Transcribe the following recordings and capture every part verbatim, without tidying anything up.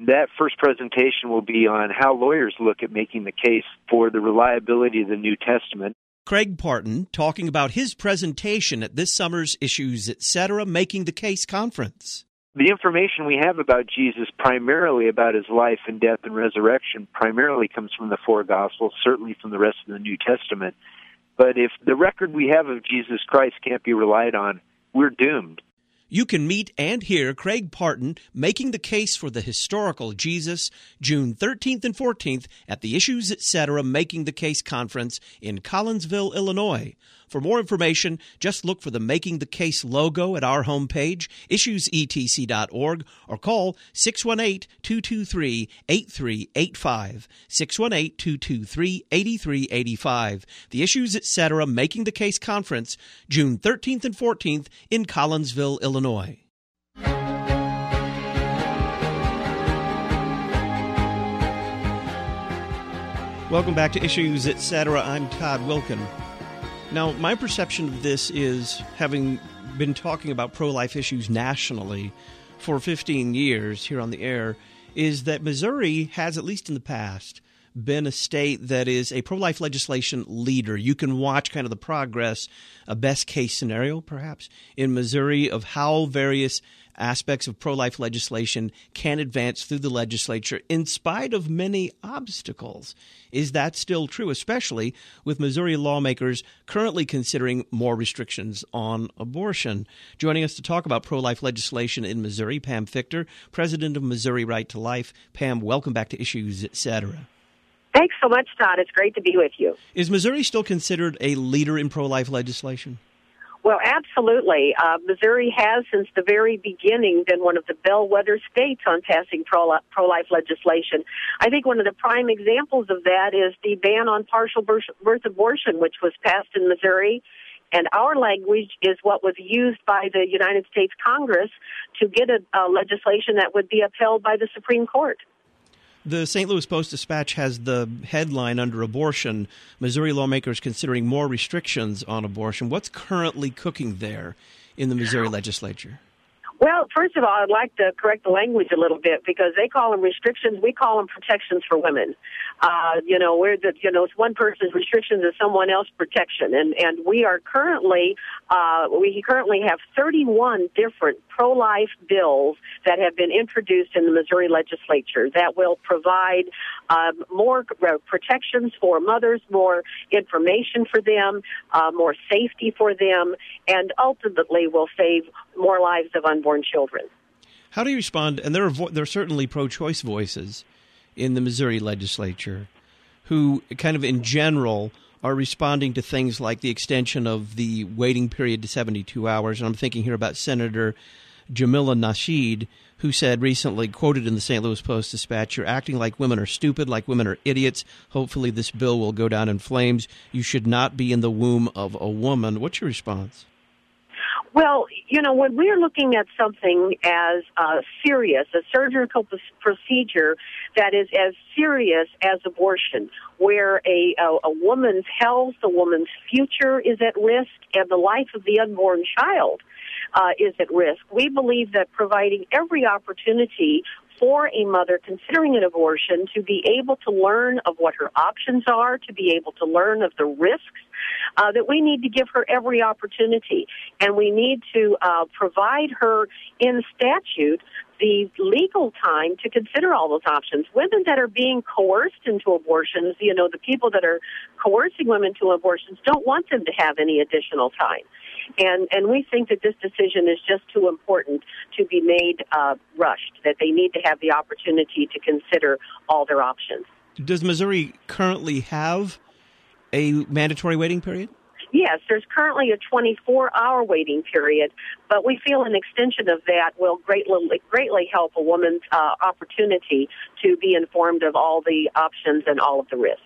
That first presentation will be on how lawyers look at making the case for the reliability of the New Testament. Craig Parton talking about his presentation at this summer's Issues Etc. Making the Case conference. The information we have about Jesus, primarily about his life and death and resurrection, primarily comes from the four Gospels, certainly from the rest of the New Testament. But if the record we have of Jesus Christ can't be relied on, we're doomed. You can meet and hear Craig Parton making the case for the historical Jesus June thirteenth and fourteenth at the Issues Etc. Making the Case conference in Collinsville, Illinois. For more information, just look for the Making the Case logo at our homepage, issues e t c dot org, or call six one eight, two two three, eight three eight five, six one eight, two two three, eight three eight five. The Issues Etc. Making the Case conference, June thirteenth and fourteenth in Collinsville, Illinois. Welcome back to Issues Etc. I'm Todd Wilkin. Now, my perception of this is, having been talking about pro-life issues nationally for fifteen years here on the air, is that Missouri has, at least in the past, been a state that is a pro-life legislation leader. You can watch kind of the progress, a best-case scenario, perhaps, in Missouri of how various aspects of pro-life legislation can advance through the legislature in spite of many obstacles. Is that still true, especially with Missouri lawmakers currently considering more restrictions on abortion? Joining us to talk about pro-life legislation in Missouri, Pam Fichter, president of Missouri Right to Life. Pam, welcome back to Issues Etc. Thanks so much, Todd. It's great to be with you. Is Missouri still considered a leader in pro-life legislation? Well, absolutely. Uh, Missouri has, since the very beginning, been one of the bellwether states on passing pro- pro-life legislation. I think one of the prime examples of that is the ban on partial birth, birth abortion, which was passed in Missouri. And our language is what was used by the United States Congress to get a, a legislation that would be upheld by the Supreme Court. The Saint Louis Post-Dispatch has the headline under abortion, Missouri lawmakers considering more restrictions on abortion. What's currently cooking there in the Missouri legislature? Well, first of all, I'd like to correct the language a little bit because they call them restrictions. We call them protections for women. Uh, you know, we're the, you know, it's one person's restrictions is someone else's protection. And, and we are currently, uh, we currently have thirty-one different pro-life bills that have been introduced in the Missouri legislature that will provide um, more protections for mothers, more information for them, uh, more safety for them, and ultimately will save more lives of unborn children. How do you respond? And there are vo- there are certainly pro-choice voices in the Missouri legislature who kind of in general are responding to things like the extension of the waiting period to seventy-two hours. And I'm thinking here about Senator Jamila Nasheed, who said recently, quoted in the Saint Louis Post-Dispatch, "You're acting like women are stupid, like women are idiots. Hopefully this bill will go down in flames. You should not be in the womb of a woman." What's your response? Well, you know, when we're looking at something as uh, serious, a surgical p- procedure that is as serious as abortion, where a, a, a woman's health, a woman's future is at risk, and the life of the unborn child uh, is at risk, we believe that providing every opportunity for a mother considering an abortion to be able to learn of what her options are, to be able to learn of the risks, uh, that we need to give her every opportunity. And we need to uh, provide her in statute the legal time to consider all those options. Women that are being coerced into abortions, you know, the people that are coercing women to abortions don't want them to have any additional time. And and we think that this decision is just too important to be made uh, rushed, that they need to have the opportunity to consider all their options. Does Missouri currently have a mandatory waiting period? Yes, there's currently a twenty-four hour waiting period, but we feel an extension of that will greatly, greatly help a woman's uh, opportunity to be informed of all the options and all of the risks.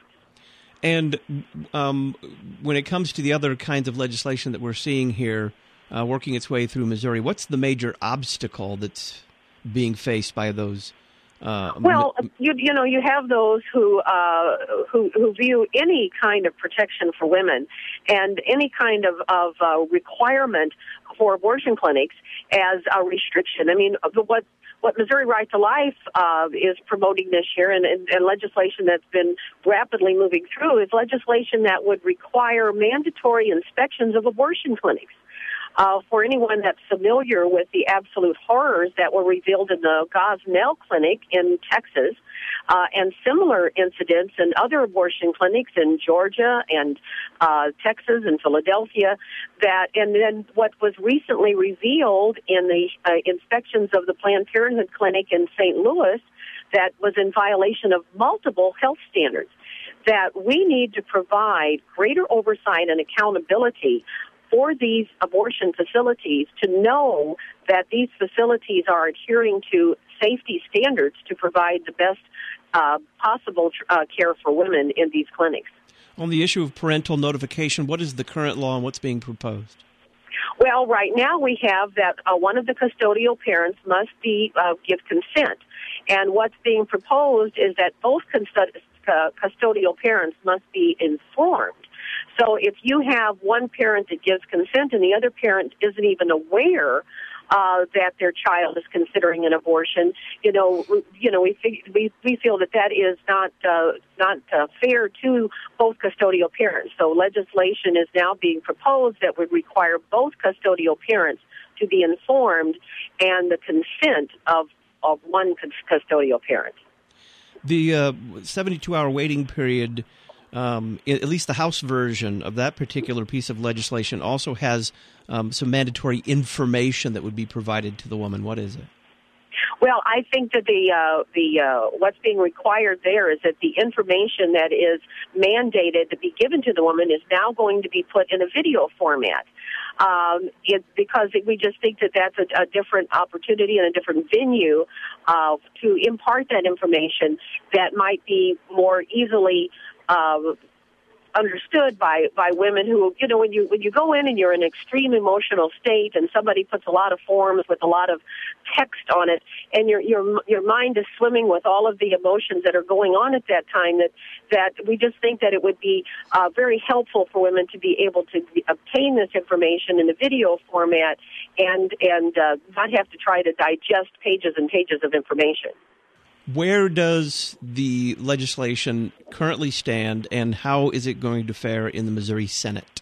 And um, when it comes to the other kinds of legislation that we're seeing here uh, working its way through Missouri, what's the major obstacle that's being faced by those? Uh, well, you you know, you have those who uh, who who view any kind of protection for women and any kind of of uh, requirement for abortion clinics as a restriction. I mean, what what Missouri Right to Life uh, is promoting this year, and, and, and legislation that's been rapidly moving through, is legislation that would require mandatory inspections of abortion clinics. Uh, for anyone that's familiar with the absolute horrors that were revealed in the Gosnell Clinic in Texas, uh, and similar incidents in other abortion clinics in Georgia and uh, Texas and Philadelphia, that, and then what was recently revealed in the uh, inspections of the Planned Parenthood Clinic in Saint Louis, that was in violation of multiple health standards, that we need to provide greater oversight and accountability for these abortion facilities to know that these facilities are adhering to safety standards to provide the best uh, possible uh, care for women in these clinics. On the issue of parental notification, what is the current law and what's being proposed? Well, right now we have that uh, one of the custodial parents must be uh, give consent. And what's being proposed is that both custod- uh, custodial parents must be informed. So if you have one parent that gives consent and the other parent isn't even aware uh, that their child is considering an abortion, you know, you know, we we we feel that that is not uh, not uh, fair to both custodial parents. So legislation is now being proposed that would require both custodial parents to be informed and the consent of of one custodial parent. The uh, seventy-two hour waiting period. Um, at least the House version of that particular piece of legislation also has um, some mandatory information that would be provided to the woman. What is it? Well, I think that the uh, the uh, what's being required there is that the information that is mandated to be given to the woman is now going to be put in a video format. Um, it, because it, we just think that that's a, a different opportunity and a different venue uh, to impart that information that might be more easily Uh, understood by, by women who, you know, when you when you go in and you're in an extreme emotional state and somebody puts a lot of forms with a lot of text on it and your your your mind is swimming with all of the emotions that are going on at that time, that that we just think that it would be uh, very helpful for women to be able to be, obtain this information in a video format and, and uh, not have to try to digest pages and pages of information. Where does the legislation currently stand, and how is it going to fare in the Missouri Senate?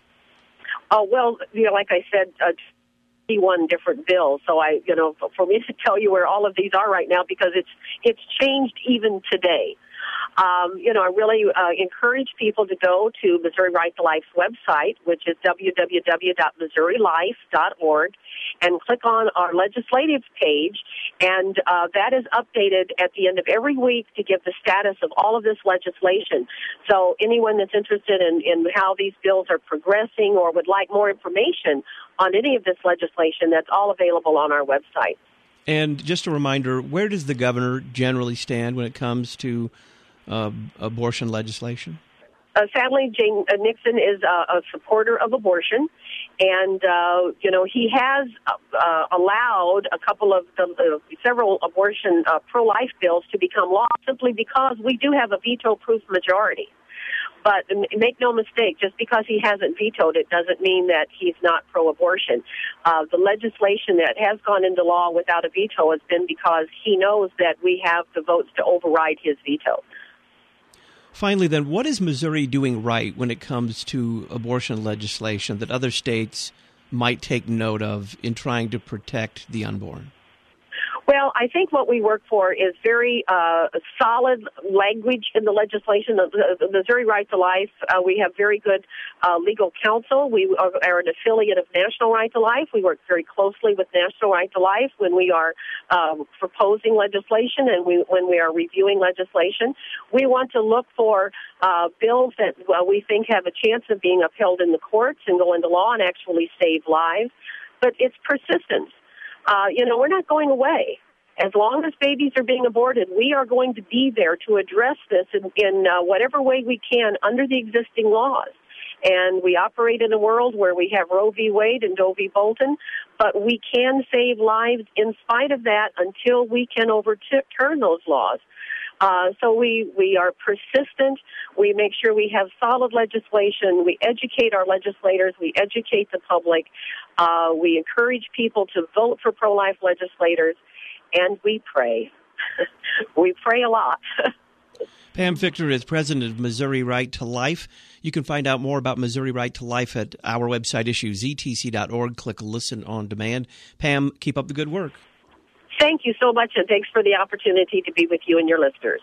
Oh, well, you know, like I said, uh, fifty-one different bills. So I, you know, for me to tell you where all of these are right now, because it's it's changed even today. Um, you know, I really uh, encourage people to go to Missouri Right to Life's website, which is w w w dot missouri life dot org, and click on our legislative page, and uh, that is updated at the end of every week to give the status of all of this legislation. So anyone that's interested in, in how these bills are progressing or would like more information on any of this legislation, that's all available on our website. And just a reminder, where does the governor generally stand when it comes to uh, abortion legislation? Uh, sadly, Jane uh, Nixon is uh, a supporter of abortion, and uh, you know he has uh, allowed a couple of the, uh, several abortion uh, pro-life bills to become law simply because we do have a veto-proof majority. But make no mistake, just because he hasn't vetoed it doesn't mean that he's not pro-abortion. Uh, the legislation that has gone into law without a veto has been because he knows that we have the votes to override his veto. Finally, then, what is Missouri doing right when it comes to abortion legislation that other states might take note of in trying to protect the unborn? Well, I think what we work for is very uh, solid language in the legislation. The, the Missouri Right to Life, uh, we have very good uh, legal counsel. We are, are an affiliate of National Right to Life. We work very closely with National Right to Life when we are uh, proposing legislation and we, when we are reviewing legislation. We want to look for uh, bills that uh, we think have a chance of being upheld in the courts and go into law and actually save lives. But it's persistence. Uh, you know, we're not going away. As long as babies are being aborted, we are going to be there to address this in, in uh, whatever way we can under the existing laws. And we operate in a world where we have Roe v. Wade and Doe v. Bolton, but we can save lives in spite of that until we can overturn those laws. Uh, so we, we are persistent. We make sure we have solid legislation. We educate our legislators. We educate the public. Uh, we encourage people to vote for pro-life legislators. and we pray. We pray a lot. Pam Fichter is president of Missouri Right to Life. You can find out more about Missouri Right to Life at our website, issues e t c dot org. Click Listen on Demand. Pam, keep up the good work. Thank you so much, and thanks for the opportunity to be with you and your listeners.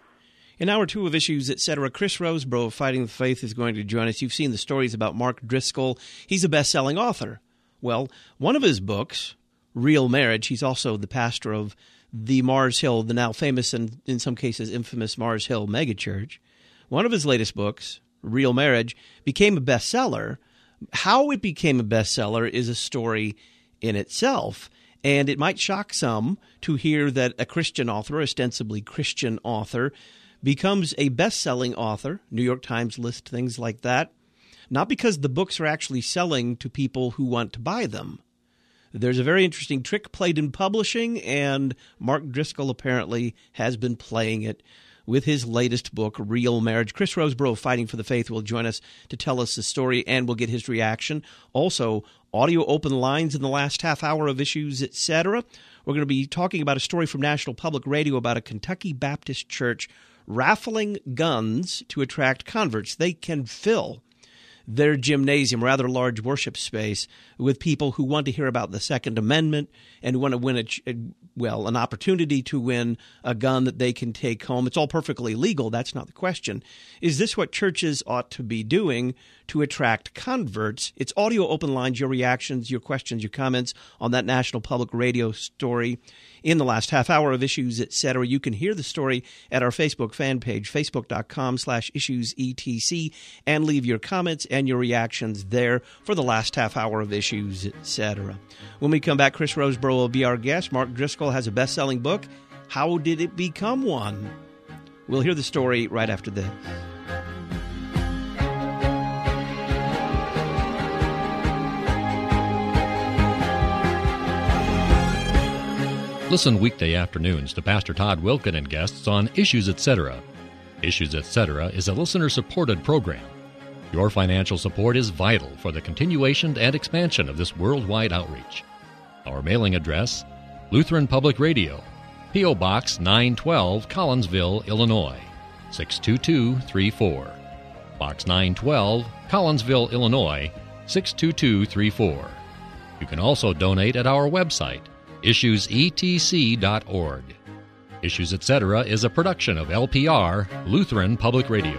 In hour two of Issues, et cetera, Chris Rosebrough of Fighting the Faith is going to join us. You've seen the stories about Mark Driscoll. He's a best-selling author. Well, one of his books, Real Marriage, he's also the pastor of the Mars Hill, the now famous and in some cases infamous Mars Hill megachurch. One of his latest books, Real Marriage, became a bestseller. How it became a bestseller is a story in itself, and it might shock some to hear that a Christian author, ostensibly Christian author, becomes a best-selling author. New York Times lists things like that, not because the books are actually selling to people who want to buy them. There's a very interesting trick played in publishing, and Mark Driscoll apparently has been playing it with his latest book, Real Marriage. Chris Rosebrough, Fighting for the Faith, will join us to tell us the story, and we'll get his reaction. Also, audio open lines in the last half hour of Issues, et cetera. We're going to be talking about a story from National Public Radio about a Kentucky Baptist church raffling guns to attract converts. They can fill their gymnasium, rather large worship space, with people who want to hear about the Second Amendment and want to win, a, well, an opportunity to win a gun that they can take home. It's all perfectly legal. That's not the question. Is this what churches ought to be doing to attract converts? It's audio open lines, your reactions, your questions, your comments on that National Public Radio story in the last half hour of Issues, et cetera. You can hear the story at our Facebook fan page, facebook.com slash issuesetc, and leave your comments and your reactions there for the last half hour of Issues, et cetera. When we come back, Chris Rosebrough will be our guest. Mark Driscoll has a best-selling book. How did it become one? We'll hear the story right after this. Listen weekday afternoons to Pastor Todd Wilken and guests on Issues, et cetera. Issues, et cetera is a listener-supported program. Your financial support is vital for the continuation and expansion of this worldwide outreach. Our mailing address, Lutheran Public Radio, P O. Box nine twelve, Collinsville, Illinois, six two two three four. Box nine twelve, Collinsville, Illinois, six two two three four. You can also donate at our website, issues e t c dot org. Issues, et cetera is a production of L P R, Lutheran Public Radio.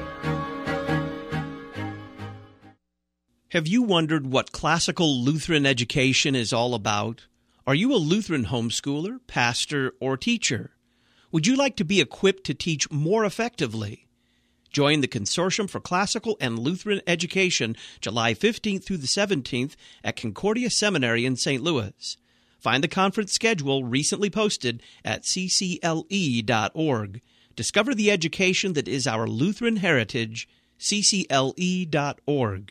Have you wondered what classical Lutheran education is all about? Are you a Lutheran homeschooler, pastor, or teacher? Would you like to be equipped to teach more effectively? Join the Consortium for Classical and Lutheran Education July fifteenth through the seventeenth at Concordia Seminary in Saint Louis. Find the conference schedule recently posted at c c l e dot org. Discover the education that is our Lutheran heritage, c c l e dot org.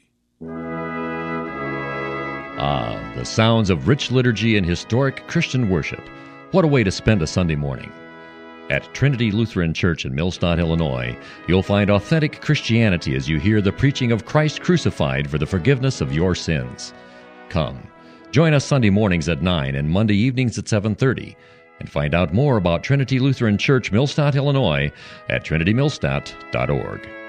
Ah, the sounds of rich liturgy and historic Christian worship. What a way to spend a Sunday morning. At Trinity Lutheran Church in Millstadt, Illinois, you'll find authentic Christianity as you hear the preaching of Christ crucified for the forgiveness of your sins. Come. Join us Sunday mornings at nine and Monday evenings at seven thirty. And find out more about Trinity Lutheran Church, Millstadt, Illinois at trinity millstadt dot org.